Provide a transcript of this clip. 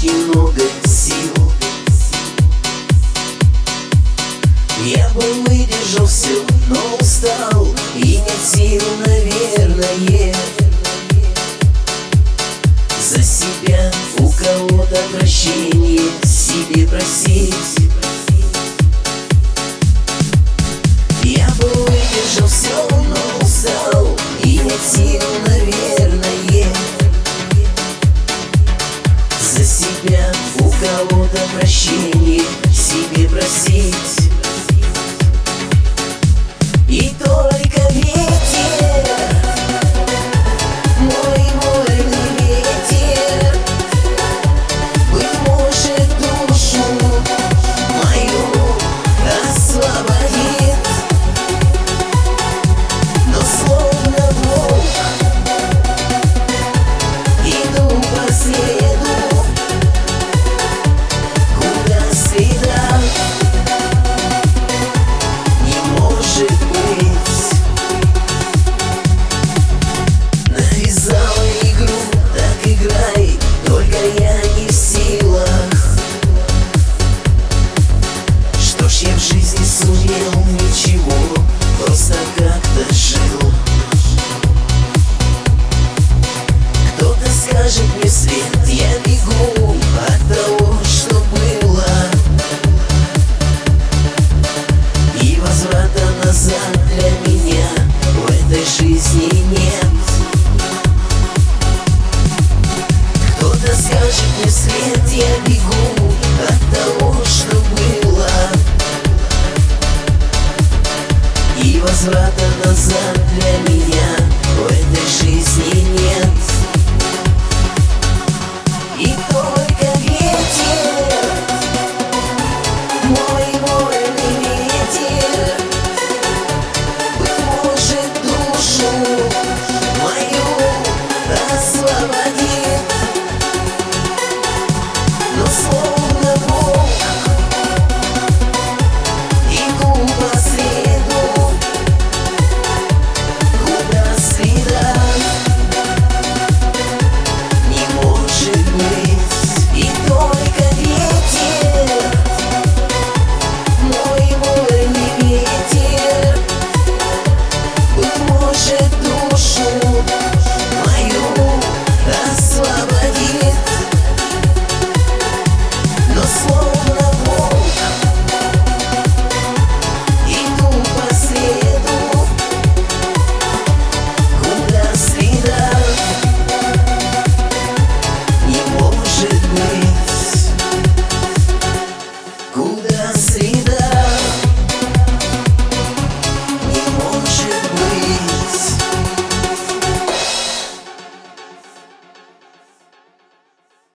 очень много сил. Я бы выдержал все, но устал, и нет сил, наверное, за себя у кого-то прощение себе просить. Я бы выдержал все, но устал, и нет сил, наверное, за себя у кого-то прощение себе просить. И только ветер, мой вольный ветер, быть может, душу мою освободит. Но словно волк иду по следу, куда следа не может быть. Навязала игру, так играй, только я не в силах. Что ж, я в жизни сумел ничего, просто как-то жил. Кто-то скажет мне вслед, я бегу от того, что было, и возврата назад для меня в этой жизни нет. Кто-то скажет мне вслед, я бегу от того, что было, и возврата назад для меня